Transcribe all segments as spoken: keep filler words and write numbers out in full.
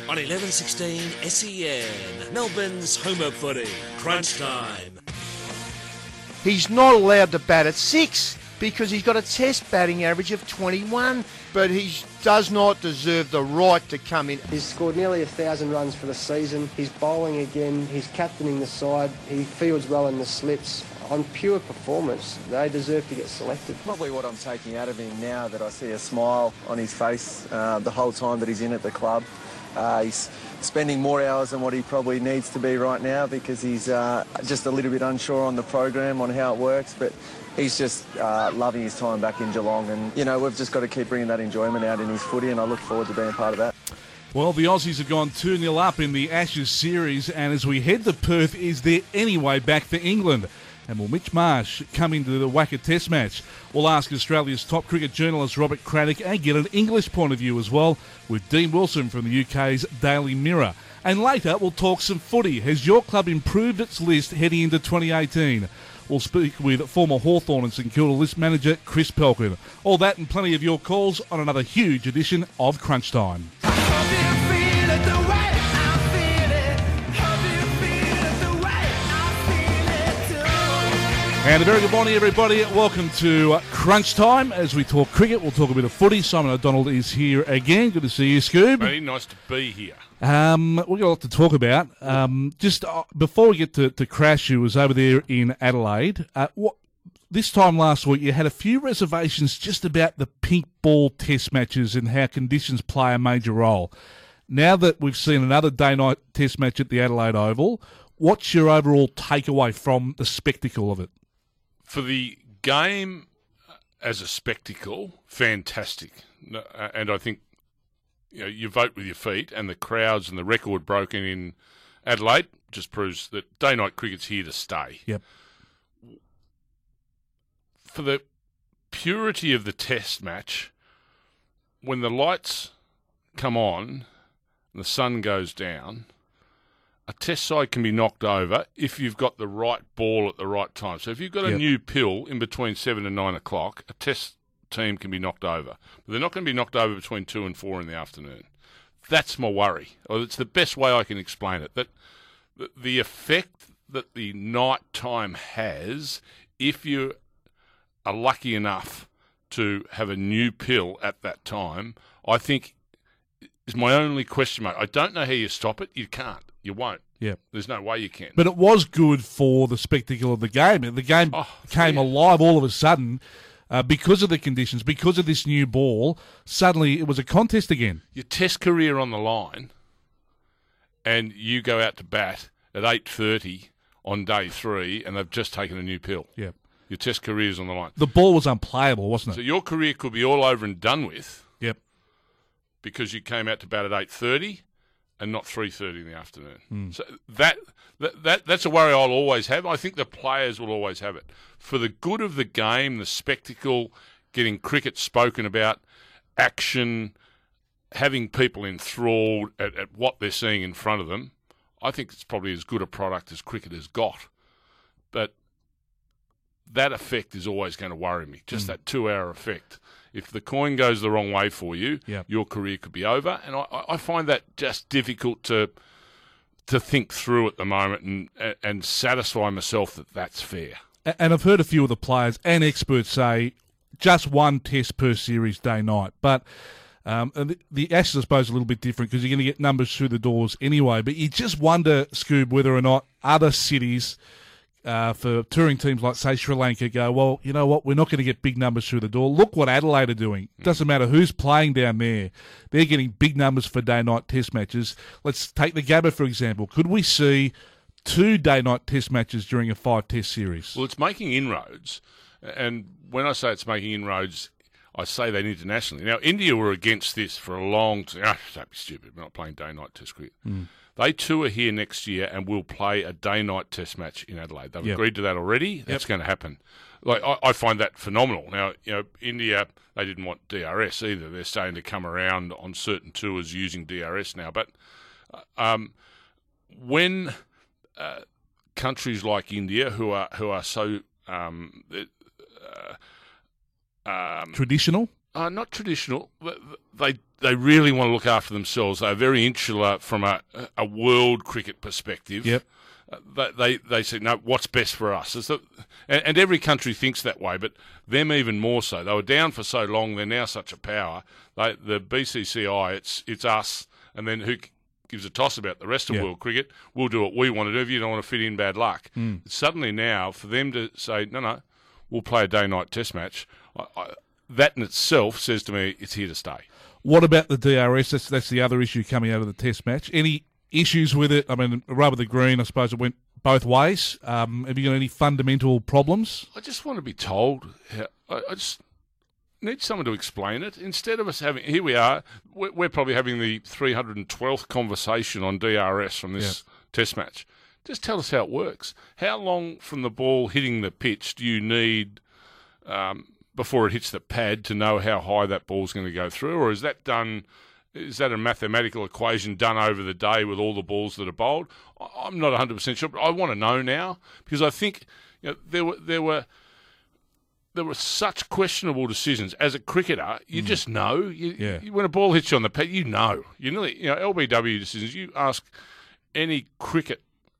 On eleven sixteen S E N, Melbourne's home of footy, Crunch Time. He's not allowed to bat at six because he's got a test batting average of twenty-one, but he does not deserve the right to come in. He's scored nearly a thousand runs for the season. He's bowling again. He's captaining the side. He fields well in the slips. On pure performance, they deserve to get selected. Probably what I'm taking out of him now that I see a smile on his face uh, the whole time that he's in at the club. Uh, he's spending more hours than what he probably needs to be right now because he's uh, just a little bit unsure on the program, on how it works, but he's just uh, loving his time back in Geelong, and, you know, we've just got to keep bringing that enjoyment out in his footy, and I look forward to being part of that. Well, the Aussies have gone two nil up in the Ashes series, and as we head to Perth, is there any way back for England? And will Mitch Marsh come into the Wacker Test match? We'll ask Australia's top cricket journalist Robert Craddock and get an English point of view as well with Dean Wilson from the U K's Daily Mirror. And later we'll talk some footy. Has your club improved its list heading into twenty eighteen? We'll speak with former Hawthorn and St Kilda list manager Chris Pelkin. All that and plenty of your calls on another huge edition of Crunch Time. And a very good morning, everybody. Welcome to Crunch Time. As we talk cricket, we'll talk a bit of footy. Simon O'Donnell is here again. Good to see you, Scoob. Very nice to be here. Um, we've got a lot to talk about. Um, just uh, before we get to, to Crash, who was over there in Adelaide, uh, what, this time last week you had a few reservations just about the pink ball test matches and how conditions play a major role. Now that we've seen another day-night test match at the Adelaide Oval, what's your overall takeaway from the spectacle of it? For the game as a spectacle, fantastic. And I think, you know, you vote with your feet, and the crowds and the record broken in Adelaide just proves that day-night cricket's here to stay. Yep. For the purity of the test match, when the lights come on and the sun goes down, a test side can be knocked over if you've got the right ball at the right time. So if you've got a yep. new pill in between seven and nine o'clock, a test team can be knocked over. But they're not going to be knocked over between two and four in the afternoon. That's my worry. Or it's the best way I can explain it. That the effect that the night time has, if you are lucky enough to have a new pill at that time, I think is my only question mark. I don't know how you stop it. You can't. You won't. Yeah. There's no way you can. But it was good for the spectacle of the game. The game oh, came yeah. alive all of a sudden uh, because of the conditions, because of this new ball. Suddenly it was a contest again. Your test career on the line, and you go out to bat at eight thirty on day three, and they've just taken a new pill. Yeah. Your test career's on the line. The ball was unplayable, wasn't it? So your career could be all over and done with. Yep. Because you came out to bat at eight thirty. And not three thirty in the afternoon. Mm. So that, that that that's a worry I'll always have. I think the players will always have it. For the good of the game, the spectacle, getting cricket spoken about, action, having people enthralled at, at what they're seeing in front of them, I think it's probably as good a product as cricket has got. But that effect is always going to worry me, just mm. that two-hour effect. If the coin goes the wrong way for you, yep. your career could be over. And I, I find that just difficult to to think through at the moment and and satisfy myself that that's fair. And I've heard a few of the players and experts say just one test per series day-night. But um, the, the Ashes, I suppose, is a little bit different because you're going to get numbers through the doors anyway. But you just wonder, Scoob, whether or not other cities... Uh, for touring teams like, say, Sri Lanka go, well, you know what, we're not going to get big numbers through the door. Look what Adelaide are doing. It doesn't matter who's playing down there. They're getting big numbers for day-night test matches. Let's take the Gabba, for example. Could we see two day-night test matches during a five-test series? Well, it's making inroads. And when I say it's making inroads, I say that internationally. Now, India were against this for a long time. Oh, don't be stupid. We're not playing day-night test cricket. Mm. They too are here next year and will play a day-night test match in Adelaide. They've yep. agreed to that already. That's yep. going to happen. Like I, I find that phenomenal. Now, you know, India, they didn't want D R S either. They're starting to come around on certain tours using D R S now. But um, when uh, countries like India, who are who are so um, uh, um, traditional, Uh, not traditional. They they really want to look after themselves. They're very insular from a, a world cricket perspective. Yep. Uh, they, they they say, no, what's best for us? It's the, and, and every country thinks that way, but them even more so. They were down for so long, they're now such a power. They, the B C C I, it's it's us, and then who gives a toss about the rest of Yep. world cricket? We'll do what we want to do. If you don't want to fit in, bad luck. Mm. Suddenly now, for them to say, no, no, we'll play a day-night test match, I, I, that in itself says to me it's here to stay. What about the D R S? That's, that's the other issue coming out of the test match. Any issues with it? I mean, rubber the green, I suppose it went both ways. Um, have you got any fundamental problems? I just want to be told. How, I, I just need someone to explain it. Instead of us having, here we are, we're, we're probably having the three hundred twelfth conversation on D R S from this Yeah. test match. Just tell us how it works. How long from the ball hitting the pitch do you need um, before it hits the pad to know how high that ball's going to go through? Or is that done, is that a mathematical equation done over the day with all the balls that are bowled? I- I'm not one hundred percent sure, but I want to know now because I think you know, there were there were there were such questionable decisions. As a cricketer, you mm. just know. You, Yeah. you, when a ball hits you on the pad, you know. You know, you know L B W decisions. You ask any cricket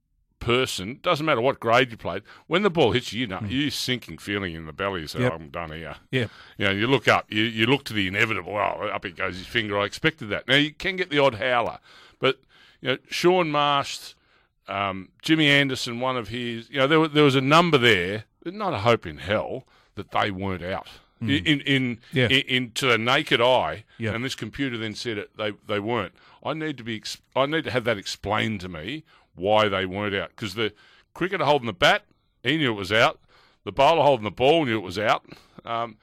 person, doesn't matter what grade you played, when the ball hits you, you know, mm. you sinking feeling in the belly. You say, Yep. oh, I'm done here. Yeah. You know, you look up, you, you look to the inevitable. Oh, up it goes his finger. I expected that. Now, you can get the odd howler, but, you know, Sean Marsh, um, Jimmy Anderson, one of his, you know, there, there was a number there, not a hope in hell, that they weren't out. Mm. In in, yeah. in in to the naked eye, Yep. and this computer then said it. They they weren't. I need to be. Ex- I need to have that explained to me why they weren't out. Because the cricketer holding the bat, he knew it was out. The bowler holding the ball knew it was out. Um,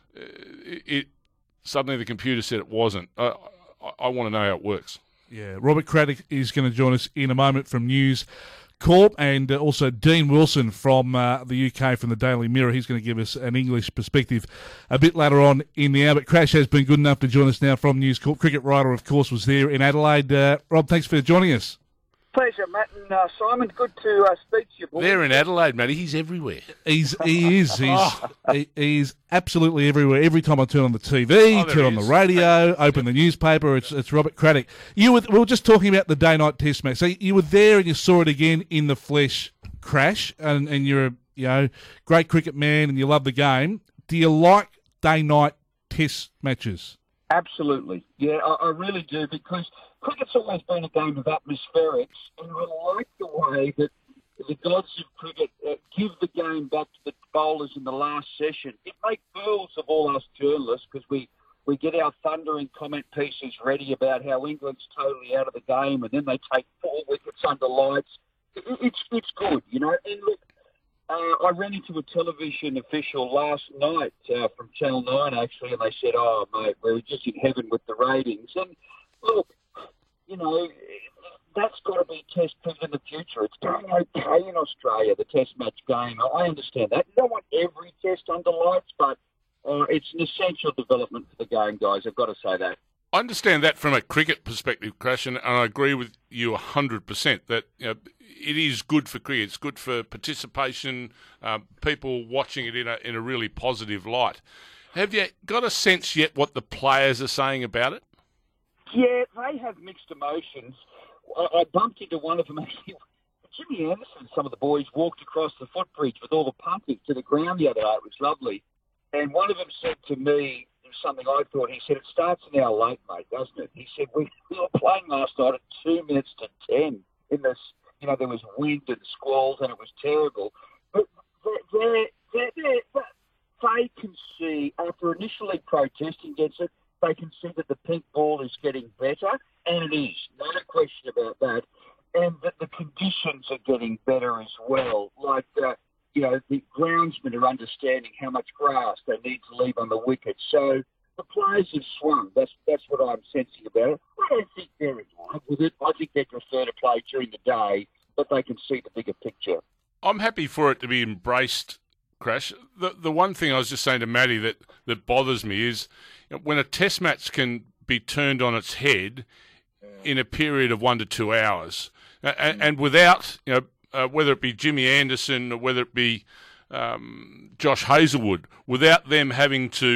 it, it suddenly the computer said it wasn't. I, I, I want to know how it works. Yeah, Robert Craddock is going to join us in a moment from News Corp, and uh, also Dean Wilson from uh, the U K from the Daily Mirror. He's going to give us an English perspective a bit later on in the hour. But Crash has been good enough to join us now from News Corp. Cricket writer, of course, was there in Adelaide. Uh, Rob, thanks for joining us. Pleasure, Matt and uh, Simon. Good to uh, speak to you, boys. They're in Adelaide, Matty. He's everywhere. He's he is he's he, he's absolutely everywhere. Every time I turn on the T V, Oh, there turn he on the is. radio, open the newspaper, it's it's Robert Craddock. You were, we were just talking about the day night test match. So you were there and you saw it again in the flesh, Crash, and and you're a you know great cricket man and you love the game. Do you like day night test matches? Absolutely. Yeah, I, I really do, because cricket's always been a game of atmospherics, and I like the way that the gods of cricket uh, give the game back to the bowlers in the last session. It makes fools of all us journalists, because we, we get our thundering comment pieces ready about how England's totally out of the game, and then they take four wickets under lights. It, it's, it's good, you know. And look, Uh, I ran into a television official last night uh, from Channel nine, actually, and they said, oh, mate, we were just in heaven with the ratings. And, look, you know, that's got to be test cricket in the future. It's going okay in Australia, the test match game. I understand that. You don't want every test under lights, but uh, it's an essential development for the game, guys. I've got to say that. I understand that from a cricket perspective, Crash, and I agree with you one hundred percent that you know, it is good for cricket. It's good for participation, uh, people watching it in a in a really positive light. Have you got a sense yet what the players are saying about it? Yeah, they have mixed emotions. I, I bumped into one of them actually. Jimmy Anderson, some of the boys walked across the footbridge with all the punters to the ground the other day. It was lovely. And one of them said to me something I thought, he said, it starts an hour late, mate, doesn't it? He said, we, we were playing last night at two minutes to ten. In this, you know, there was wind and squalls and it was terrible. But they're, they're, they're, they can see, after initially protesting against it, they can see that the pink ball is getting better, and it is, no question about that, and that the conditions are getting better as well. Like, uh, you know, the groundsmen are understanding how much grass they need to leave on the wicket. So the players have swung. That's that's what I'm sensing about it. I don't think they're in love with it. I think they prefer to play during the day, but they can see the bigger picture. I'm happy for it to be embraced, Crash. The the one thing I was just saying to Matty that, that bothers me is you know, when a test match can be turned on its head in a period of one to two hours, and, and without, you know, uh, whether it be Jimmy Anderson or whether it be um, Josh Hazlewood, without them having to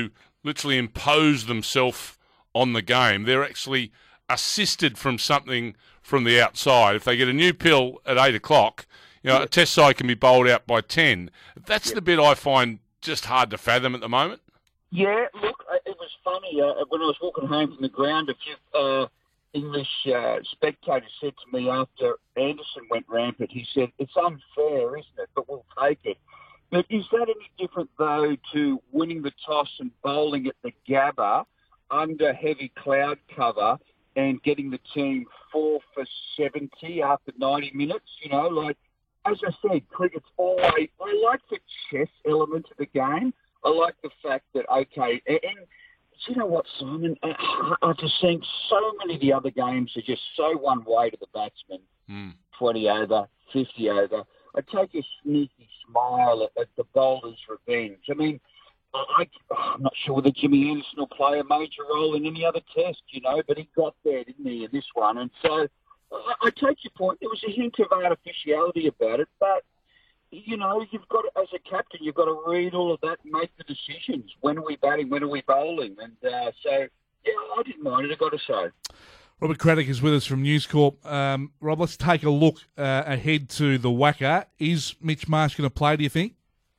literally impose themselves on the game. They're actually assisted from something from the outside. If they get a new pill at eight o'clock, you know, a test side can be bowled out by ten. That's yep. the bit I find just hard to fathom at the moment. Yeah, look, it was funny. Uh, when I was walking home from the ground, a few uh, English uh, spectators said to me after Anderson went rampant, he said, it's unfair, isn't it? But we'll take it. But is that any different, though, to winning the toss and bowling at the Gabba under heavy cloud cover and getting the team four for seventy after ninety minutes? You know, like, as I said, cricket's always... I like the chess element of the game. I like the fact that, okay, and, and you know what, Simon? I, I've just seen so many of the other games are just so one way to the batsman. Mm. twenty over, fifty over. I take a sneaky smile at, at the bowler's revenge. I mean, I, I'm not sure whether Jimmy Anderson will play a major role in any other test, you know, but he got there, didn't he, in this one? And so I, I take your point. There was a hint of artificiality about it, but, you know, you've got to, as a captain, you've got to read all of that and make the decisions. When are we batting? When are we bowling? And uh, so, yeah, I didn't mind it, I've got to say. Robert Craddock is with us from News Corp. Um, Rob, let's take a look uh, ahead to the W A C A. Is Mitch Marsh going to play, do you think?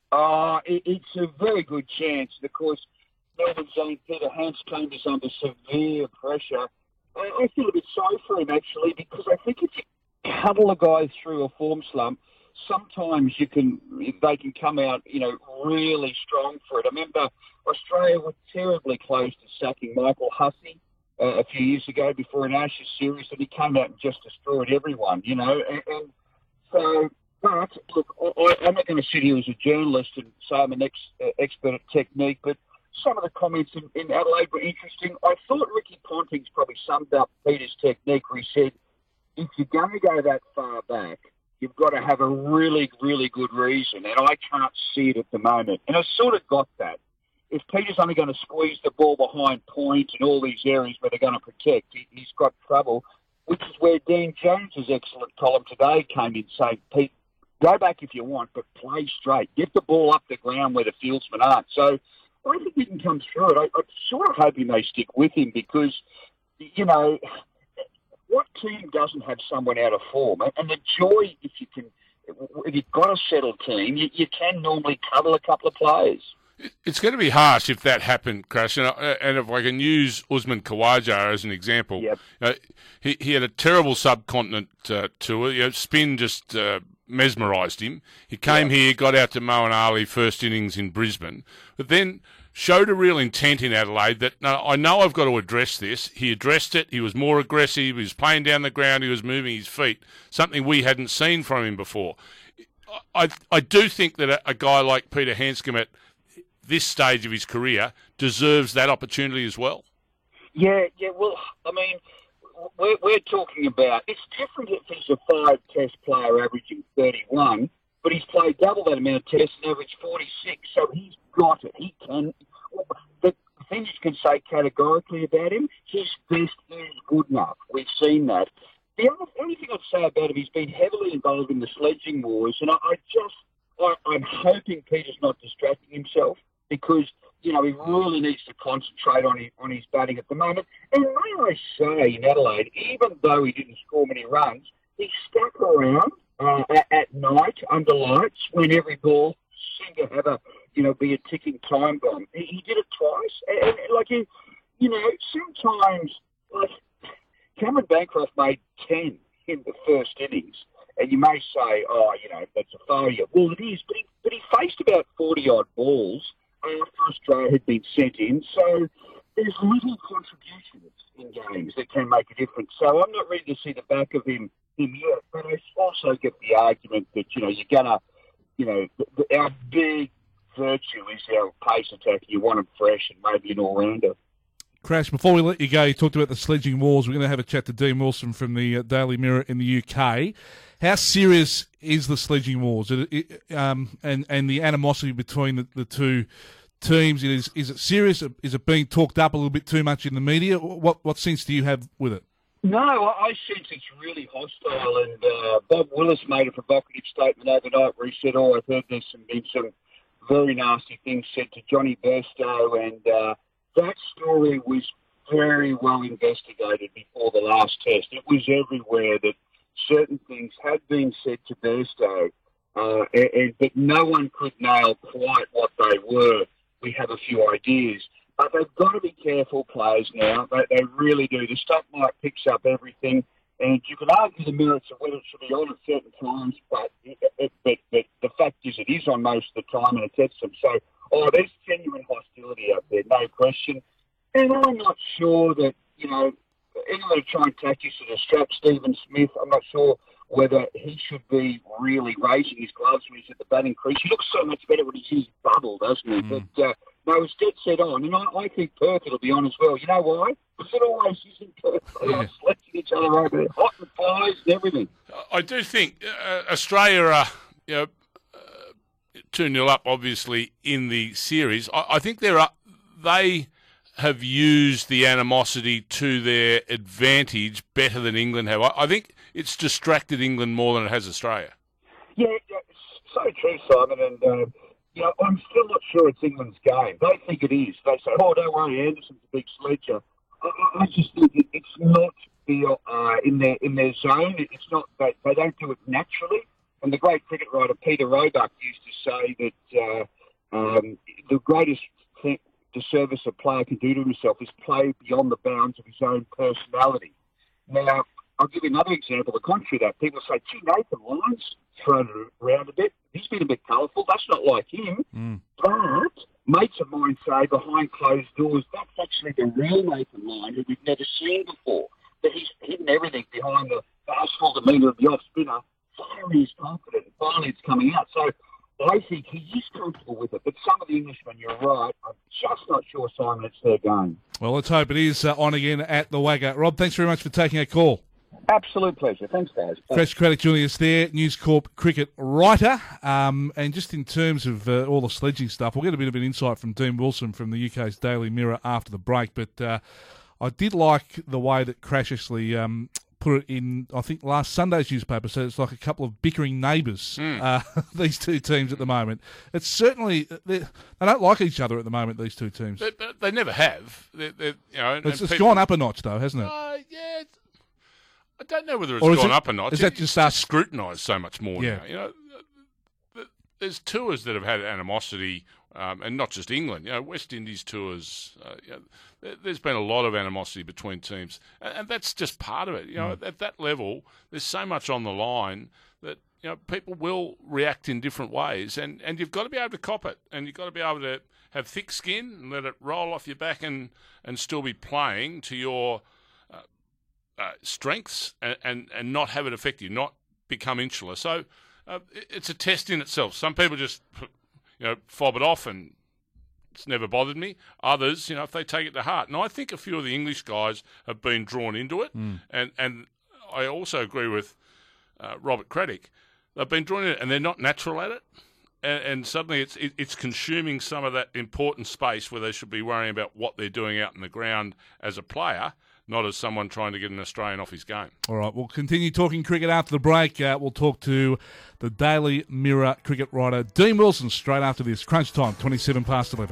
Uh, it, it's a very good chance. And of course, Melbourne's own Peter Handscomb is under severe pressure. I, I feel a bit sorry for him, actually, because I think if you cuddle a guy through a form slump, sometimes you can, they can come out, you know, really strong for it. I remember Australia were terribly close to sacking Michael Hussey uh, a few years ago before an Ashes series, and he came out and just destroyed everyone, you know. And, and so, but look, I, I'm not going to sit here as a journalist and say I'm an ex, uh, expert at technique, but some of the comments in, in Adelaide were interesting. I thought Ricky Ponting's probably summed up Peter's technique where he said, if you're going to go that far back, you've got to have a really, really good reason, and I can't see it at the moment. And I sort of got that. If Peter's only going to squeeze the ball behind point and all these areas where they're going to protect, he, he's got trouble, which is where Dean Jones's excellent column today came in saying, Pete, go back if you want, but play straight. Get the ball up the ground where the fieldsmen aren't. So I think he can come through it. I, I'm sort of hoping they stick with him because, you know, what team doesn't have someone out of form? And the joy, if you can, if you've got a settled team, you, you can normally cuddle a couple of players. It's going to be harsh if that happened, Crash. And, and if I can use Usman Khawaja as an example, yep. uh, he, he had a terrible subcontinent uh, tour. You know, spin just uh, mesmerised him. He came yep. here, got out to Moeen Ali first innings in Brisbane, but then showed a real intent in Adelaide that, no, I know I've got to address this. He addressed it. He was more aggressive. He was playing down the ground. He was moving his feet, something we hadn't seen from him before. I I do think that a, a guy like Peter Handscomb at this stage of his career deserves that opportunity as well. Yeah, yeah. Well, I mean, we're, we're talking about, it's different if he's a five-test player averaging thirty-one, but he's played double that amount of tests and averaged forty-six, so he's got it. He can. The thing you can say categorically about him, his best is good enough. We've seen that. The other, only thing I'd say about him, he's been heavily involved in the sledging wars, and I, I just, I, I'm hoping Peter's not distracting himself because, you know, he really needs to concentrate on his, on his batting at the moment. And may I say, in Adelaide, even though he didn't score many runs, he stuck around uh, at, at night under lights when every ball seemed to have a, you know, be a ticking time bomb. He, he did it twice. And, and like, you, you know, sometimes, like, Cameron Bancroft made ten in the first innings. And you may say, oh, you know, that's a failure. Well, it is, but he, but he faced about forty-odd balls after Australia had been sent in. So there's little contributions in games that can make a difference. So I'm not ready to see the back of him, him yet, but I also get the argument that, you know, you're going to, you know, the, the, our big virtue is our pace attack. You want him fresh and maybe an all-rounder. Crash, before we let you go, you talked about the sledging wars. We're going to have a chat to Dean Wilson from the uh, Daily Mirror in the U K. How serious is the sledging wars it, it, um, and, and the animosity between the, the two teams? Is, is it serious? Is it being talked up a little bit too much in the media? What, what sense do you have with it? No, I sense it's really hostile, and uh, Bob Willis made a provocative statement overnight where he said, oh, I've heard there's some, been some very nasty things said to Johnny Burstow and uh, that story was very well investigated before the last test. It was everywhere that certain things had been said to Bairstow, uh, and, and, but no one could nail quite what they were. We have a few ideas. But they've got to be careful, players, now. They, they really do. The stockmark picks up everything, and you can argue the merits of whether it should be on at certain times, but, it, it, but, but the fact is it is on most of the time, and it gets them. So, oh, there's genuine hostility out there, no question. And I'm not sure that, you know, anyone to try and tactics to distract Stephen Smith, I'm not sure whether he should be really raising his gloves when he's at the batting crease. He looks so much better when he's in his bubble, doesn't he? Mm. But, uh, no, it's dead set on. And I, I think Perth will be on as well. You know why? Because it always is in Perth. They're yeah. selecting each other over there, hot and flies and everything. I do think uh, Australia are, you know, uh, two nil up, obviously, in the series. I, I think they're up, they have used the animosity to their advantage better than England have. I, I think it's distracted England more than it has Australia. Yeah, yeah so true, Simon. And, uh, you know, I'm still not sure it's England's game. They think it is. They say, oh, don't worry, Anderson's a big sledger. I, I just think it, it's not the, uh, in their in their zone. It's not. They, they don't do it naturally. And the great cricket writer Peter Roebuck used to say that uh, um, the greatest thing, disservice a player can do to himself is play beyond the bounds of his own personality. Now, I'll give you another example. The contrary to that, people say, gee, Nathan Lyon's thrown around a bit. He's been a bit colourful. That's not like him. Mm. But mates of mine say behind closed doors, that's actually the real Nathan Lyon who we've never seen before. That he's hidden everything behind the bashful demeanour of the off-spinner. Finally he's confident. Finally it's coming out. So I think he is comfortable with it. But some of the Englishmen, you're right, I'm just not sure, Simon, it's their game. Well, let's hope it is uh, on again at the Wagga. Rob, thanks very much for taking a call. Absolute pleasure. Thanks, guys. Fresh Craddock Julius there, News Corp cricket writer. Um, and just in terms of uh, all the sledging stuff, we'll get a bit of an insight from Dean Wilson from the U K's Daily Mirror after the break. But uh, I did like the way that Crash actually um, put it in, I think, last Sunday's newspaper. So it's like a couple of bickering neighbours, mm. uh, these two teams at the moment. It's certainly, they don't like each other at the moment, these two teams. But, but they never have. They're, they're, you know, it's it's people, gone up a notch, though, hasn't it? Uh, yeah. I don't know whether it's or gone it, up or not. Is that just us scrutinised so much more yeah. now? You know, there's tours that have had animosity, um, and not just England. You know, West Indies tours. Uh, you know, there's been a lot of animosity between teams, and, and that's just part of it. You know, mm. at that level, there's so much on the line that you know people will react in different ways, and, and you've got to be able to cop it, and you've got to be able to have thick skin and let it roll off your back, and and still be playing to your Uh, strengths and, and, and not have it affect you, not become insular. So uh, it's a test in itself. Some people just, you know, fob it off and it's never bothered me. Others, you know, if they take it to heart. And I think a few of the English guys have been drawn into it. Mm. And, and I also agree with uh, Robert Craddock. They've been drawn into it and they're not natural at it. And, and suddenly it's it, it's consuming some of that important space where they should be worrying about what they're doing out in the ground as a player, not as someone trying to get an Australian off his game. All right, we'll continue talking cricket after the break. Uh, we'll talk to the Daily Mirror cricket writer Dean Wilson straight after this. Crunch time, twenty-seven past eleven.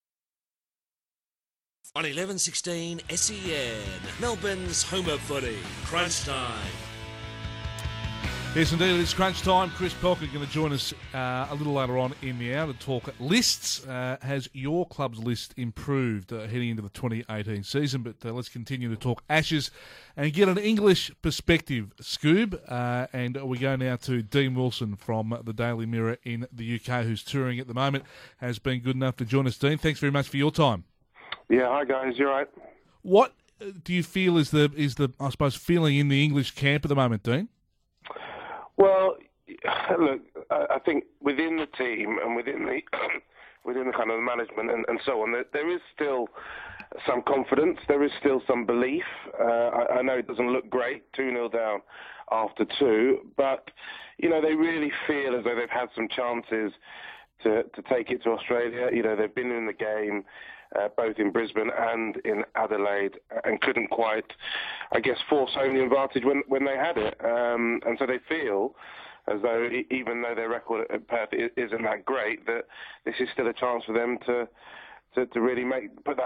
On eleven sixteen S E N, Melbourne's home of footy. Crunch time. Yes, indeed, it's crunch time. Chris Pelker going to join us uh, a little later on in the hour to talk lists. Uh, has your club's list improved uh, heading into the twenty eighteen season? But uh, let's continue to talk Ashes and get an English perspective, Scoob. Uh, and we go now to Dean Wilson from the Daily Mirror in the U K, who's touring at the moment, has been good enough to join us. Dean, thanks very much for your time. Yeah, hi guys, you all right? What do you feel is the, is the I suppose, feeling in the English camp at the moment, Dean? Well, look, I think within the team and within the within the kind of management and, and so on, there, there is still some confidence. There is still some belief. Uh, I, I know it doesn't look great, two nil down after two, but you know they really feel as though they've had some chances to to take it to Australia. You know they've been in the game. Uh, both in Brisbane and in Adelaide, and couldn't quite, I guess, force home the advantage when, when they had it. Um, and so they feel as though, even though their record at Perth isn't that great, that this is still a chance for them to to, to really make put that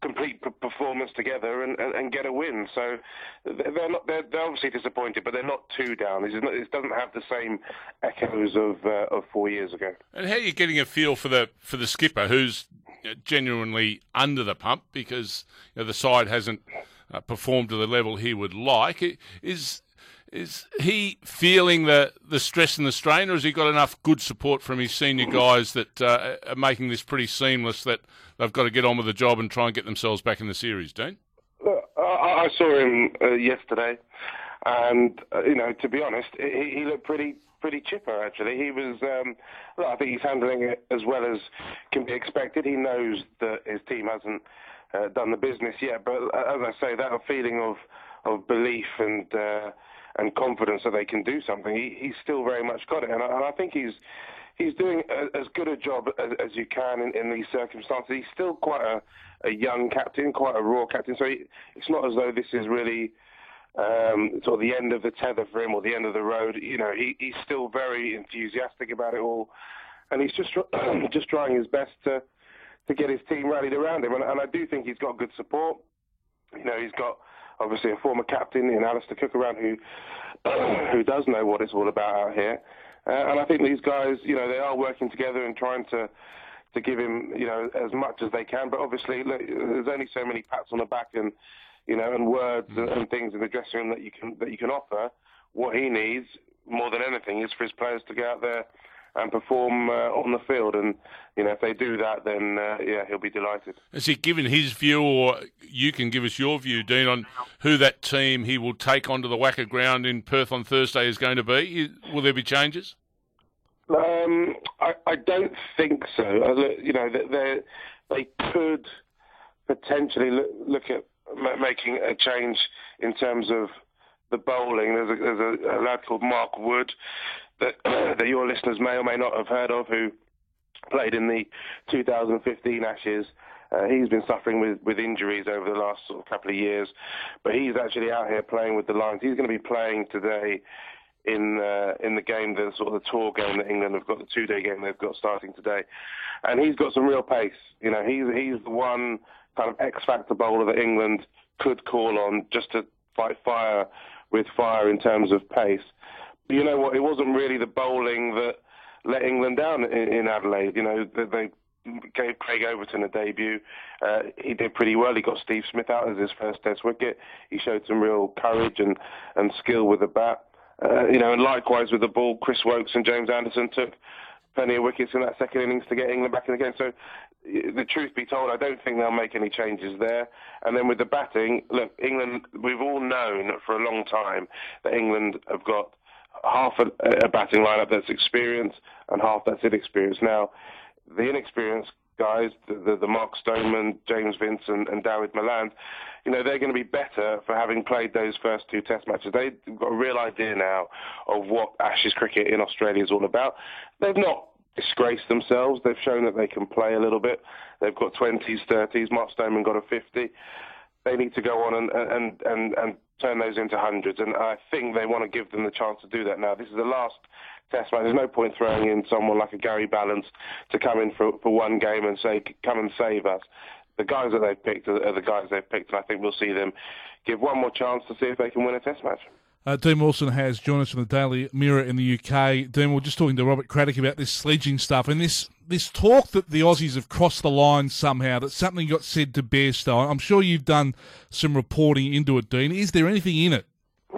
complete p- performance together and, and, and get a win. So they're not they're, they're obviously disappointed, but they're not too down. This, is not, this doesn't have the same echoes of uh, of four years ago. And how are you getting a feel for the for the skipper, who's genuinely under the pump because you know, the side hasn't uh, performed to the level he would like? Is is he feeling the the stress and the strain, or has he got enough good support from his senior guys that uh, are making this pretty seamless that they've got to get on with the job and try and get themselves back in the series, Dean? Look, I, I saw him uh, yesterday, and uh, you know, to be honest, he, he looked pretty pretty chipper. Actually, he was. Um, look, I think he's handling it as well as can be expected. He knows that his team hasn't uh, done the business yet, but uh, as I say, that feeling of of belief and uh, and confidence that they can do something, he, he's still very much got it, and I, and I think he's. He's doing a, as good a job as, as you can in, in these circumstances. He's still quite a, a young captain, quite a raw captain. So he, it's not as though this is really um, sort of the end of the tether for him or the end of the road. You know, he, he's still very enthusiastic about it all, and he's just just trying his best to to get his team rallied around him. And, and I do think he's got good support. You know, he's got obviously a former captain in Alistair Cook around who who does know what it's all about out here. Uh, and I think these guys, you know, they are working together and trying to to give him, you know, as much as they can. But obviously, look, there's only so many pats on the back and, you know, and words and, and things in the dressing room that you can that you can offer. What he needs more than anything is for his players to go out there and perform uh, on the field. And, you know, if they do that, then, uh, yeah, he'll be delighted. Has he given his view, or you can give us your view, Dean, on who that team he will take onto the Wacker ground in Perth on Thursday is going to be? Will there be changes? Um, I, I don't think so. You know, they they could potentially look, look at making a change in terms of the bowling. There's a, there's a, a lad called Mark Wood that that your listeners may or may not have heard of, who played in the two thousand fifteen Ashes. Uh, he's been suffering with, with injuries over the last sort of couple of years, but he's actually out here playing with the Lions. He's going to be playing today in uh, in the game, the sort of the tour game that England have got, the two-day game they've got starting today, and he's got some real pace. You know, he's he's the one kind of X-factor bowler that England could call on just to fight fire with fire in terms of pace. But you know what? It wasn't really the bowling that let England down in, in Adelaide. You know, they, they gave Craig Overton a debut. Uh, he did pretty well. He got Steve Smith out as his first Test wicket. He showed some real courage and, and skill with the bat. Uh, you know, and likewise with the ball, Chris Wokes and James Anderson took plenty of wickets in that second innings to get England back in the game. So, the truth be told, I don't think they'll make any changes there. And then with the batting, look, England, we've all known for a long time that England have got half a, a batting lineup that's experienced and half that's inexperienced. Now, the inexperienced guys, the, the, the Mark Stoneman, James Vince and, and Dawid Malan, you know, they're going to be better for having played those first two Test matches. They've got a real idea now of what Ashes cricket in Australia is all about. They've not disgraced themselves. They've shown that they can play a little bit. They've got twenties, thirties. Mark Stoneman got a fifty. They need to go on and, and, and, and turn those into hundreds. And I think they want to give them the chance to do that now. This is the last Test match. There's no point throwing in someone like a Gary Ballance to come in for, for one game and say, come and save us. The guys that they've picked are the guys they've picked, and I think we'll see them give one more chance to see if they can win a Test match. Uh, Dean Wilson has joined us from the Daily Mirror in the U K. Dean, we're just talking to Robert Craddock about this sledging stuff and this this talk that the Aussies have crossed the line somehow, that something got said to Bairstow. I'm sure you've done some reporting into it, Dean. Is there anything in it?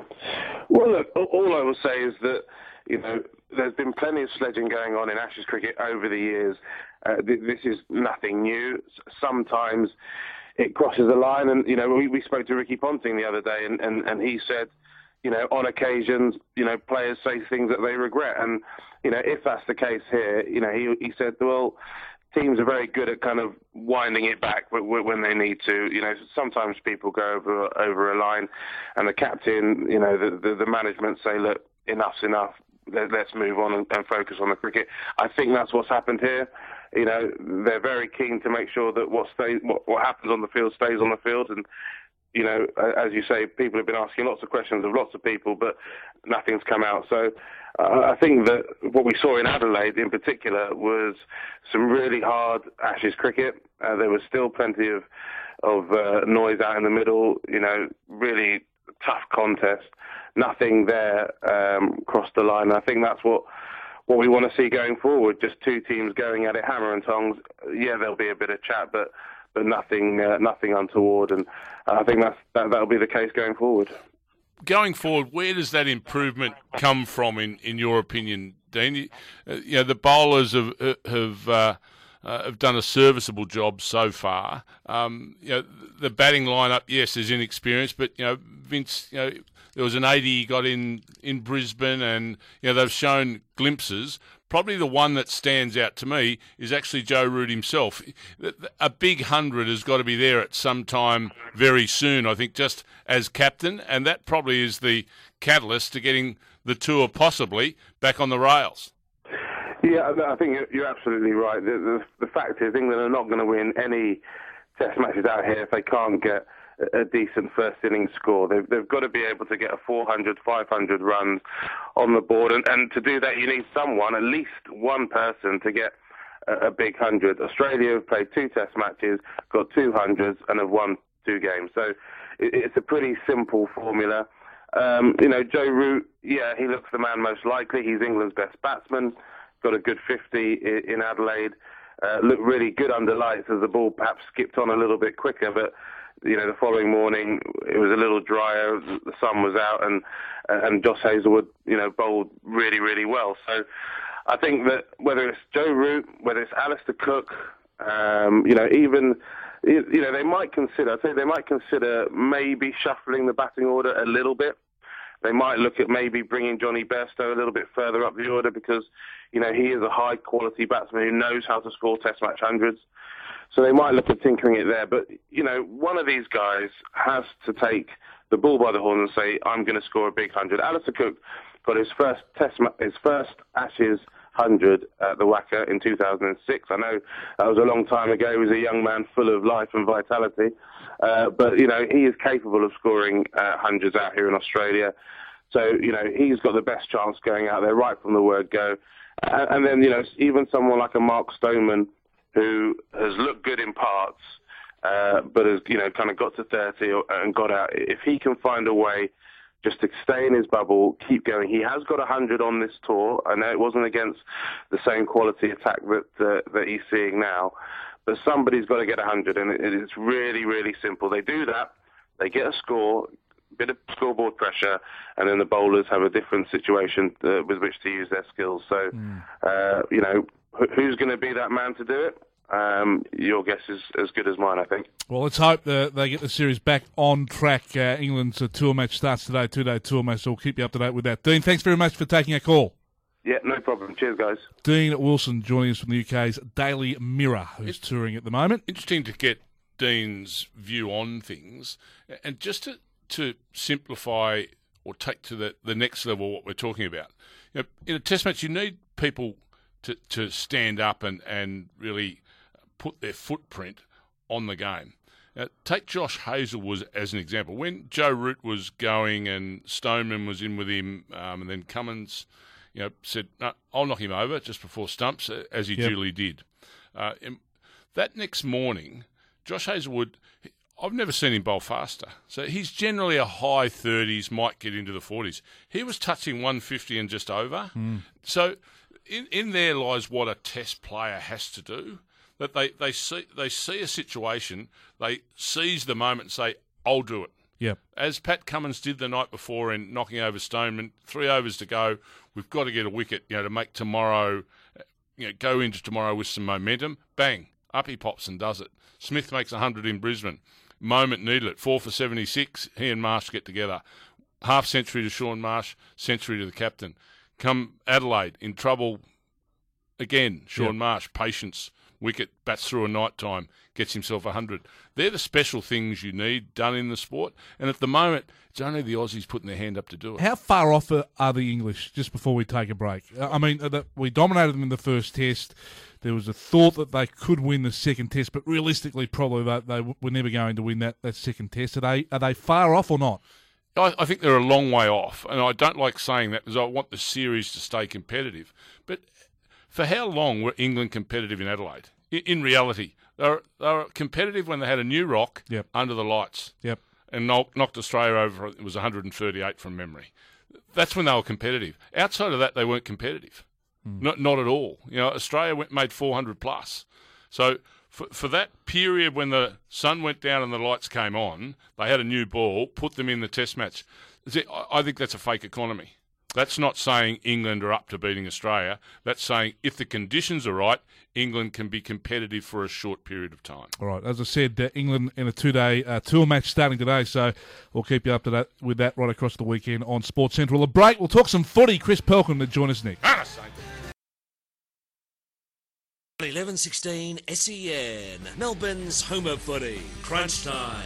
Well, look, all I will say is that, you know, there's been plenty of sledging going on in Ashes cricket over the years. Uh, th- this is nothing new. Sometimes it crosses the line, and, you know, we, we spoke to Ricky Ponting the other day, and, and, and he said, you know, on occasions, you know, players say things that they regret. And, you know, if that's the case here, you know, he he said, well, teams are very good at kind of winding it back when they need to. You know, sometimes people go over over a line, and the captain, you know, the, the, the management say, look, enough's enough. Let's move on and, and focus on the cricket. I think that's what's happened here. You know, they're very keen to make sure that what stays, what, what happens on the field stays on the field. And, you know, as you say, people have been asking lots of questions of lots of people, but nothing's come out. So uh, I think that what we saw in Adelaide in particular was some really hard Ashes cricket. Uh, there was still plenty of of uh, noise out in the middle. You know, really tough contest. Nothing there um, crossed the line. I think that's what what we want to see going forward. Just two teams going at it, hammer and tongs. Yeah, there'll be a bit of chat, but but nothing uh, nothing untoward. And I think that's that that'll be the case going forward. Going forward, where does that improvement come from, in, in your opinion, Dean? You, uh, you know, the bowlers have have uh, uh, have done a serviceable job so far. Um, you know, the batting lineup, yes, is inexperienced, but you know, Vince, you know, there was an eighty he got in in Brisbane, and you know they've shown glimpses. Probably the one that stands out to me is actually Joe Root himself. A big hundred has got to be there at some time very soon, I think, just as captain, and that probably is the catalyst to getting the tour possibly back on the rails. Yeah, I think you're absolutely right. The, the, the fact is England are not going to win any Test matches out here if they can't get a decent first innings score. They've, they've got to be able to get a four hundred, five hundred runs on the board, and, and to do that you need someone, at least one person, to get a, a big hundred. Australia have played two Test matches, got two hundreds, and have won two games. So it, it's a pretty simple formula. Um, you know, Joe Root, yeah, he looks the man most likely. He's England's best batsman, got a good fifty in, in Adelaide, uh, looked really good under lights as the ball perhaps skipped on a little bit quicker, but you know, the following morning it was a little drier, the sun was out, and and Josh Hazlewood, you know, bowled really, really well. So I think that whether it's Joe Root, whether it's Alistair Cook, um, you know, even, you know, they might consider, I'd say they might consider maybe shuffling the batting order a little bit. They might look at maybe bringing Johnny Bairstow a little bit further up the order because, you know, he is a high-quality batsman who knows how to score Test match hundreds. So they might look at tinkering it there. But, you know, one of these guys has to take the bull by the horn and say, I'm going to score a big hundred. Alistair Cook got his first Test, his first Ashes hundred at the Wacker in two thousand six. I know that was a long time ago. He was a young man full of life and vitality. Uh, but, you know, he is capable of scoring uh, hundreds out here in Australia. So, you know, he's got the best chance going out there right from the word go. And, and then, you know, even someone like a Mark Stoneman, who has looked good in parts, uh, but has, you know, kind of got to thirty and got out. If he can find a way just to stay in his bubble, keep going. He has got one hundred on this tour. I know it wasn't against the same quality attack that uh, that he's seeing now, but somebody's got to get one hundred, and it, it's really, really simple. They do that, they get a score, bit of scoreboard pressure, and then the bowlers have a different situation uh, with which to use their skills. So, mm. uh, you know, wh- who's going to be that man to do it? Um, your guess is as good as mine, I think. Well, let's hope uh, they get the series back on track. Uh, England's uh, tour match starts today, two-day tour match, so we'll keep you up to date with that. Dean, thanks very much for taking a call. Yeah, no problem. Cheers, guys. Dean Wilson joining us from the U K's Daily Mirror, who's it's touring at the moment. Interesting to get Dean's view on things. And just to, to simplify or take to the, the next level what we're talking about. You know, in a Test match, you need people to, to stand up and, and really put their footprint on the game. Now, take Josh Hazlewood as an example. When Joe Root was going and Stoneman was in with him, um, and then Cummins, you know, said, no, I'll knock him over just before stumps, as he yep. duly did. Uh, that next morning, Josh Hazlewood, I've never seen him bowl faster. So he's generally a high thirties, might get into the forties. He was touching one fifty and just over. Mm. So in, in there lies what a Test player has to do. That they, they see they see a situation, they seize the moment and say, I'll do it. Yep. As Pat Cummins did the night before in knocking over Stoneman, three overs to go, we've got to get a wicket, you know, to make tomorrow, you know, go into tomorrow with some momentum. Bang, up he pops and does it. Smith makes one hundred in Brisbane. Moment needed it. Four for seventy-six. He and Marsh get together. Half century to Shaun Marsh, century to the captain. Come Adelaide, in trouble again. Shaun yep. Marsh, patience. Wicket, bats through a night time, gets himself one hundred. They're the special things you need done in the sport. And at the moment, it's only the Aussies putting their hand up to do it. How far off are the English, just before we take a break? I mean, we dominated them in the first test. There was a thought that they could win the second test, but realistically, probably they, they were never going to win that, that second test. Are they, are they far off or not? I, I think they're a long way off. And I don't like saying that because I want the series to stay competitive. But for how long were England competitive in Adelaide? In, in reality, They were, they were competitive when they had a new rock Yep. under the lights. Yep. And knocked, knocked Australia over, it was one hundred thirty-eight from memory. That's when they were competitive. Outside of that, they weren't competitive. Mm. Not not at all. You know, Australia went, made four hundred plus. So for, for that period when the sun went down and the lights came on, they had a new ball, put them in the test match. See, I, I think that's a fake economy. That's not saying England are up to beating Australia. That's saying if the conditions are right, England can be competitive for a short period of time. All right. As I said, uh, England in a two-day uh, tour match starting today, so we'll keep you up to date with that right across the weekend on Sports Central. A break. We'll talk some footy. Chris Pelkin to join us next. Ah, eleven sixteen S E N, Melbourne's home of footy. Crunch time.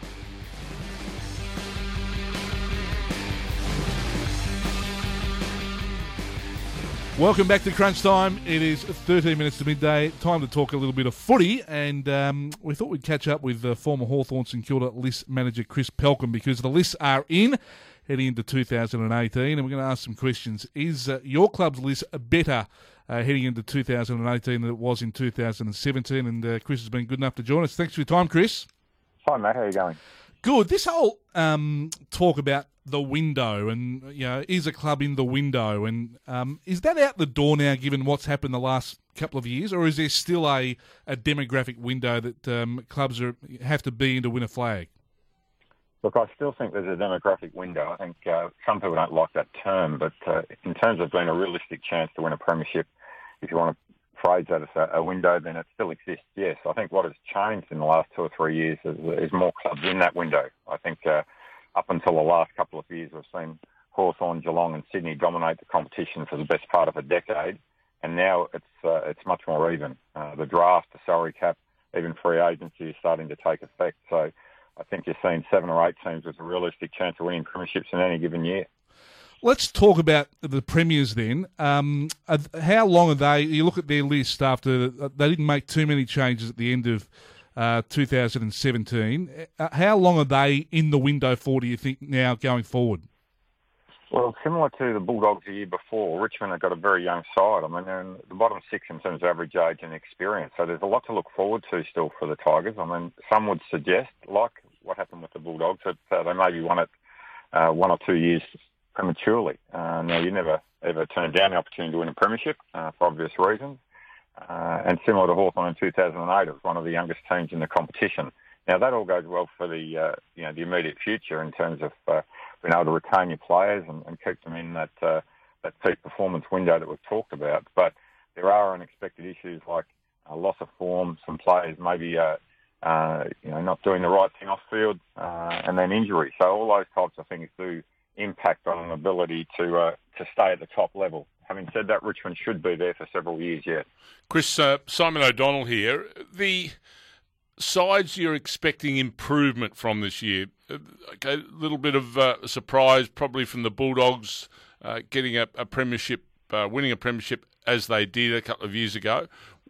Welcome back to Crunch Time. It is thirteen minutes to midday. Time to talk a little bit of footy, and um, we thought we'd catch up with uh, former Hawthorn St Kilda list manager Chris Pelkin, because the lists are in heading into two thousand eighteen, and we're going to ask some questions. Is uh, your club's list better uh, heading into two thousand eighteen than it was in two thousand seventeen? And uh, Chris has been good enough to join us. Thanks for your time, Chris. Hi, mate. How are you going? Good. This whole um, talk about the window and, you know, is a club in the window, and um, is that out the door now given what's happened the last couple of years, or is there still a, a demographic window that um, clubs are have to be in to win a flag? Look, I still think there's a demographic window. I think uh, some people don't like that term, but uh, in terms of being a realistic chance to win a premiership, if you want to phrase that as a, a window, then it still exists, yes. I think what has changed in the last two or three years is, is more clubs in that window. I think uh, up until the last couple of years, we've seen Hawthorn, Geelong and Sydney dominate the competition for the best part of a decade, and now it's uh, it's much more even. Uh, the draft, the salary cap, even free agency is starting to take effect. So I think you're seeing seven or eight teams with a realistic chance of winning premierships in any given year. Let's talk about the premiers then. Um, how long are they? You look at their list after they didn't make too many changes at the end of uh, two thousand seventeen. How long are they in the window for, do you think, now going forward? Well, similar to the Bulldogs the year before, Richmond have got a very young side. I mean, they're in the bottom six in terms of average age and experience. So there's a lot to look forward to still for the Tigers. I mean, some would suggest, like what happened with the Bulldogs, that uh, they maybe won it uh, one or two years prematurely. Uh, now, you never ever turn down the opportunity to win a premiership uh, for obvious reasons. Uh, and similar to Hawthorn in two thousand eight, it was one of the youngest teams in the competition. Now, that all goes well for the uh, you know the immediate future in terms of uh, being able to retain your players and, and keep them in that uh, that peak performance window that we've talked about. But there are unexpected issues like uh, loss of form, some players maybe uh, uh, you know not doing the right thing off field, uh, and then injury. So all those types of things do impact on an ability to uh, to stay at the top level. Having said that, Richmond should be there for several years yet. Chris, uh, Simon O'Donnell here. The sides you're expecting improvement from this year, okay, a little bit of uh, surprise probably from the Bulldogs uh, getting a, a premiership, uh, winning a premiership as they did a couple of years ago.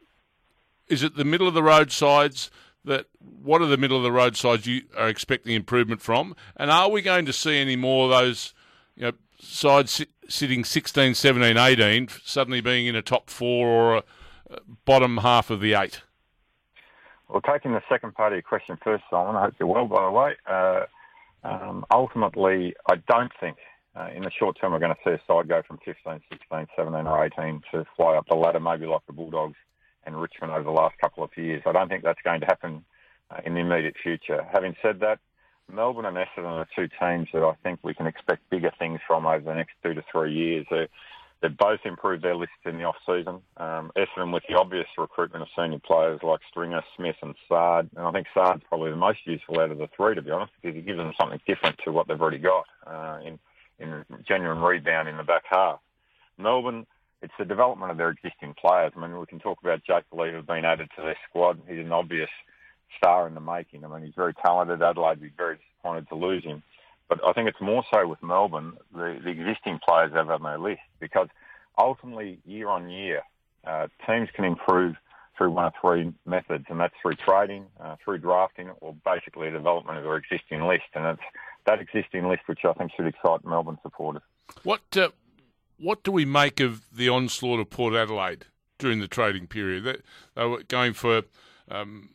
Is it the middle of the road sides? That what are the middle of the road sides you are expecting improvement from? And are we going to see any more of those, you know, sides sit, sitting sixteen, seventeen, eighteen, suddenly being in a top four or a, a bottom half of the eight? Well, taking the second part of your question first, Simon, I hope you're well, by the way. Uh, um, ultimately, I don't think uh, in the short term we're going to see a side go from fifteen, sixteen, seventeen or eighteen to fly up the ladder, maybe like the Bulldogs and Richmond over the last couple of years. I don't think that's going to happen uh, in the immediate future. Having said that, Melbourne and Essendon are two teams that I think we can expect bigger things from over the next two to three years. They're, they've both improved their lists in the off-season. Um, Essendon with the obvious recruitment of senior players like Stringer, Smith and Sard. And I think Sard's probably the most useful out of the three, to be honest, because he gives them something different to what they've already got uh, in, in genuine rebound in the back half. Melbourne, it's the development of their existing players. I mean, we can talk about Jake Lever being added to their squad. He's an obvious star in the making. I mean, he's very talented. Adelaide would be very disappointed to lose him. But I think it's more so with Melbourne, the, the existing players have on their list, because ultimately, year on year, uh, teams can improve through one of three methods, and that's through trading, uh, through drafting, or basically a development of their existing list. And it's that existing list which I think should excite Melbourne supporters. What uh, what do we make of the onslaught of Port Adelaide during the trading period? They, they were going for um,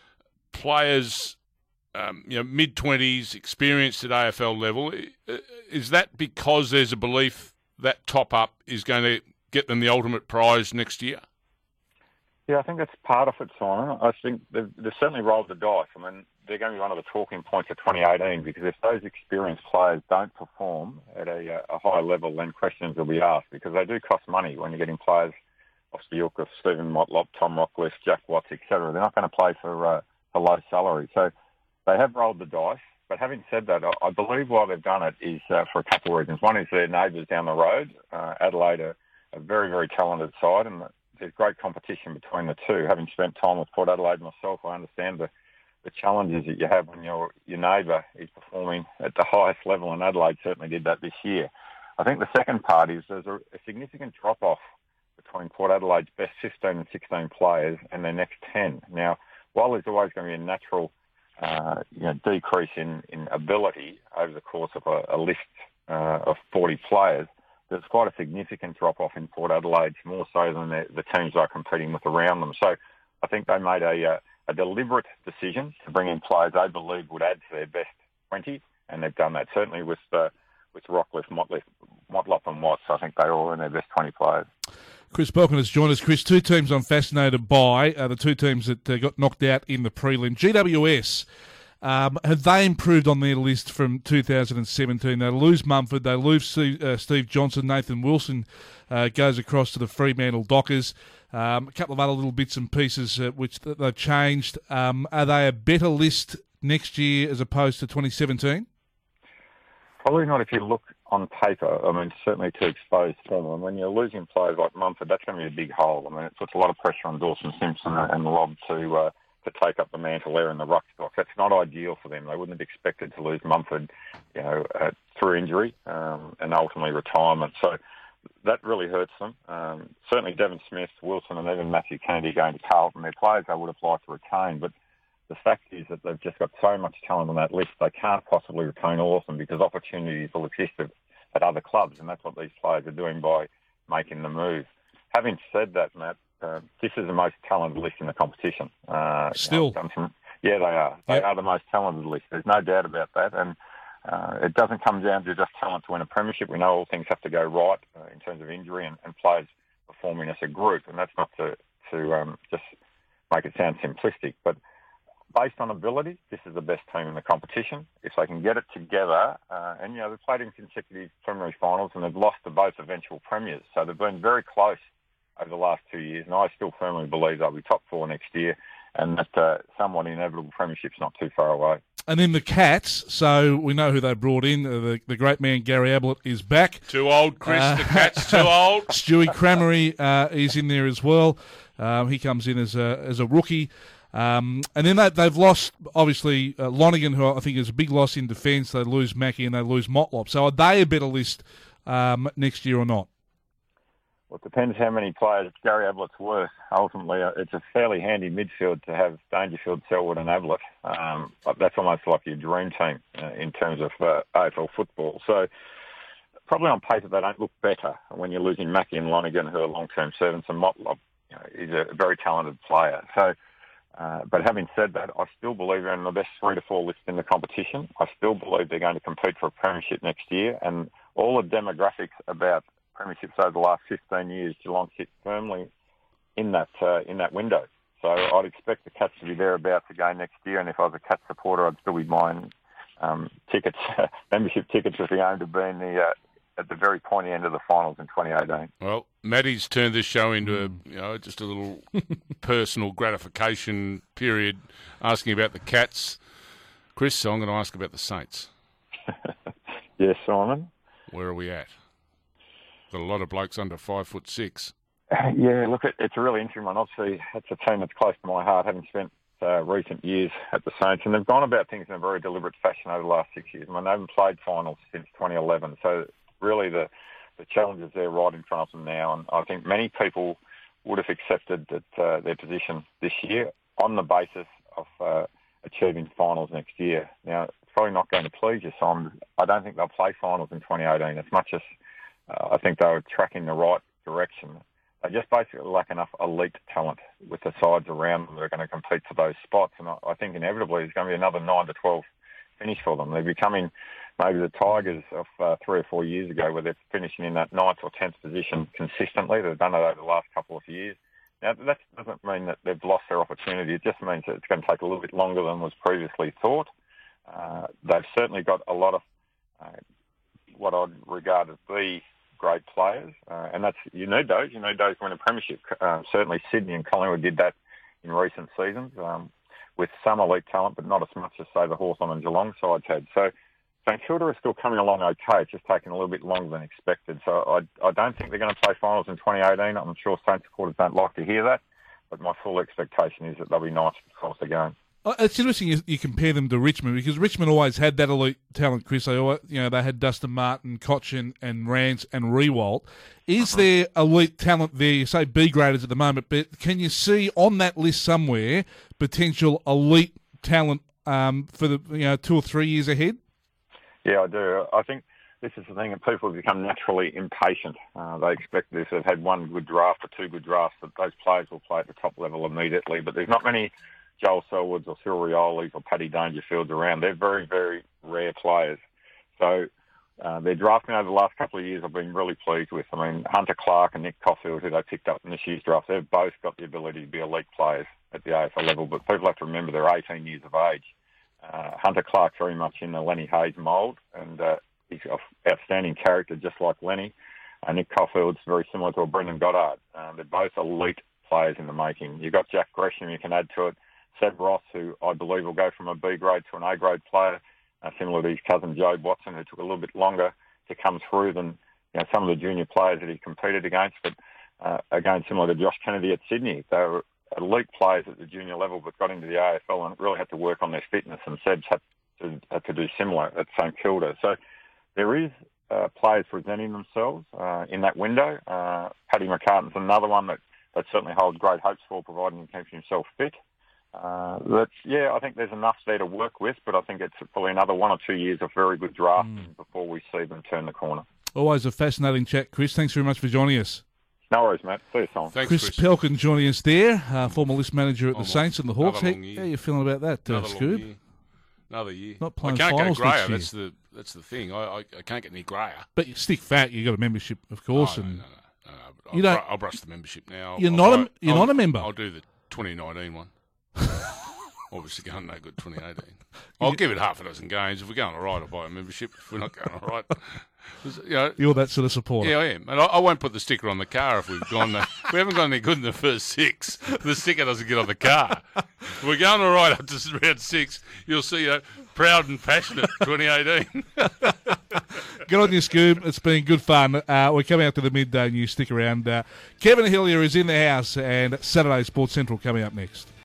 players, um, you know, mid-twenties, experienced at A F L level. Is that because there's a belief that top-up is going to get them the ultimate prize next year? Yeah, I think that's part of it, Simon. I think they've, they've certainly rolled the dice. I mean, they're going to be one of the talking points of twenty eighteen, because if those experienced players don't perform at a, a high level, then questions will be asked, because they do cost money when you're getting players off the ilk of Stephen Motlop, Tom Rockcliffe, Jack Watts, et cetera. They're not going to play for, uh, for low salary. So they have rolled the dice. But having said that, I, I believe why they've done it is uh, for a couple of reasons. One is their neighbours down the road. Uh, Adelaide are a very, very talented side, and there's great competition between the two. Having spent time with Port Adelaide myself, I understand the, the challenges that you have when your your neighbour is performing at the highest level, and Adelaide certainly did that this year. I think the second part is there's a, a significant drop-off between Port Adelaide's best fifteen and sixteen players and their next ten. Now, while there's always going to be a natural uh, you know, decrease in, in ability over the course of a, a list uh, of forty players, there's quite a significant drop-off in Port Adelaide, more so than the, the teams they're competing with around them. So I think they made a, a, a deliberate decision to bring in players they believe would add to their best twenty, and they've done that, certainly with uh, with Rockcliffe, Motlop, Motlop and Watts. I think they're all in their best twenty players. Chris Belkin has joined us. Chris, two teams I'm fascinated by, uh, the two teams that uh, got knocked out in the prelim. G W S, um, have they improved on their list from two thousand seventeen? They lose Mumford, they lose Steve, uh, Steve Johnson, Nathan Wilson uh, goes across to the Fremantle Dockers. Um, a couple of other little bits and pieces uh, which they've changed. Um, are they a better list next year as opposed to twenty seventeen? Probably not if you look on paper. I mean, certainly to exposed form. And when you're losing players like Mumford, that's going to be a big hole. I mean, it puts a lot of pressure on Dawson Simpson and Lobb to uh, to take up the mantle there in the ruck stock. That's not ideal for them. They wouldn't have expected to lose Mumford, you know, uh, through injury um, and ultimately retirement. So that really hurts them. Um, certainly Devon Smith, Wilson and even Matthew Kennedy going to Carlton. They're players they would have liked to retain, but the fact is that they've just got so much talent on that list, they can't possibly retain all of them because opportunities will exist at, at other clubs, and that's what these players are doing by making the move. Having said that, Matt, uh, this is the most talented list in the competition. Uh, Still? You know, some, yeah, they are. They yep. are the most talented list. There's no doubt about that. And uh, it doesn't come down to just talent to win a premiership. We know all things have to go right uh, in terms of injury and, and players performing as a group, and that's not to, to um, just make it sound simplistic, but based on ability, this is the best team in the competition. If they can get it together, uh, and, you know, they've played in consecutive preliminary finals and they've lost to both eventual premiers. So they've been very close over the last two years, and I still firmly believe they'll be top four next year, and that uh, somewhat inevitable premiership's not too far away. And then the Cats, so we know who they brought in. Uh, the, the great man Gary Ablett is back. Too old, Chris. Uh, the Cats too old. Stewie Cramery uh, is in there as well. Um, he comes in as a, as a rookie. Um, and then they, they've lost, obviously, uh, Lonergan, who I think is a big loss in defence. They lose Mackie and they lose Motlop. So are they a better list um, next year or not? Well, it depends how many players Gary Ablett's worth. Ultimately, uh, it's a fairly handy midfield to have Dangerfield, Selwood and Ablett. Um, that's almost like your dream team uh, in terms of uh, A F L football. So probably on paper they don't look better when you're losing Mackie and Lonergan, who are long-term servants, and Motlop, you know, is a very talented player. So Uh, but having said that, I still believe they're in the best three to four list in the competition. I still believe they're going to compete for a premiership next year. And all the demographics about premierships over the last fifteen years, Geelong sits firmly in that uh, in that window. So I'd expect the Cats to be thereabouts again next year. And if I was a Cats supporter, I'd still be buying um, tickets, membership tickets, with the aim to be in the uh, at the very pointy end of the finals in twenty eighteen. Well, Matty's turned this show into a, you know, just a little personal gratification period, asking about the Cats. Chris, so I'm going to ask about the Saints. Yes, Simon. Where are we at? Got a lot of blokes under five foot six. Yeah, look, it, it's a really interesting one. Obviously, it's a team that's close to my heart, having spent uh, recent years at the Saints, and they've gone about things in a very deliberate fashion over the last six years. I mean, they haven't played finals since twenty eleven, so really the the challenges there right in front of them now, and I think many people would have accepted that uh, their position this year on the basis of uh, achieving finals next year. Now, it's probably not going to please you, Simon. I don't think they'll play finals in twenty eighteen as much as uh, I think they were tracking the right direction. they just basically lack enough elite talent with the sides around them that are going to compete for those spots. And I, I think inevitably there's going to be another nine to twelve finish for them. They're becoming maybe the Tigers of uh, three or four years ago, where they're finishing in that ninth or tenth position consistently. They've done it over the last couple of years. Now, that doesn't mean that they've lost their opportunity. It just means that it's going to take a little bit longer than was previously thought. Uh, they've certainly got a lot of uh, what I'd regard as the great players, uh, and that's you need those. You need those to win a premiership. Uh, certainly Sydney and Collingwood did that in recent seasons um, with some elite talent, but not as much as, say, the Hawthorn and Geelong sides had. So St Kilda are still coming along okay. It's just taking a little bit longer than expected. So I, I don't think they're going to play finals in twenty eighteen. I'm sure Saints supporters don't like to hear that, but my full expectation is that they'll be ninth across the game. It's interesting you, you compare them to Richmond, because Richmond always had that elite talent, Chris. They always, you know, they had Dustin Martin, Cochin and Rance and Rewalt. Is uh-huh. there elite talent there? You say B graders at the moment, but can you see on that list somewhere potential elite talent um, for the you know two or three years ahead? Yeah, I do. I think this is the thing that people have become naturally impatient. Uh, they expect this. They've had one good draft or two good drafts, that those players will play at the top level immediately. But there's not many Joel Selwoods or Cyril Riolis or Paddy Dangerfields around. They're very, very rare players. So uh, their drafting over the last couple of years I've been really pleased with. I mean, Hunter Clark and Nick Caulfield, who they picked up in this year's draft, they've both got the ability to be elite players at the A F L level. But people have to remember they're eighteen years of age. Uh, Hunter Clark's very much in the Lenny Hayes mould, and uh, he's got outstanding character just like Lenny. Uh, Nick Caulfield's very similar to a Brendan Goddard. Uh, they're both elite players in the making. You've got Jack Gresham you can add to it. Seb Ross, who I believe will go from a B grade to an A grade player, uh, similar to his cousin Jobe Watson, who took a little bit longer to come through than you know, some of the junior players that he competed against. But uh, again, similar to Josh Kennedy at Sydney, they were elite players at the junior level, but got into the A F L and really had to work on their fitness. And Seb's had to, had to do similar at St Kilda. So there is uh, players presenting themselves uh, in that window. Uh, Paddy McCartan's another one that, that certainly holds great hopes for, providing he keeps himself fit. Uh, that's, yeah, I think there's enough there to work with, but I think it's probably another one or two years of very good drafting mm. before we see them turn the corner. Always a fascinating chat, Chris. Thanks very much for joining us. No worries, mate. See you soon. Thanks, Chris, Chris Pelkin joining us there, uh, former list manager at the Saints and the Hawks. How are you feeling about that, uh, Scoob? Year. Another year. Not playing I can't finals go grayer. next year. That's the that's the thing. I, I I can't get any grayer. But you stick fat. You got a membership, of course. Oh, and no, no, no. no, no. I'll, you don't, br- I'll brush the membership now. You're I'll, not I'll, a you're I'll, not a member. I'll do the twenty nineteen one. Obviously going no good twenty eighteen. I'll give it half a dozen games. If we're going all right, I'll buy a membership. If we're not going all right, you know, you're that sort of supporter. Yeah, I am. And I, I won't put the sticker on the car if we've gone. The, we haven't gone any good in the first six. The sticker doesn't get on the car. If we're going all right up to round six, you'll see, you know, proud and passionate twenty eighteen. Good on you, Scoob. It's been good fun. Uh, we're coming up to the midday news. Stick around. Uh, Kevin Hillier is in the house, and Saturday Sports Central coming up next.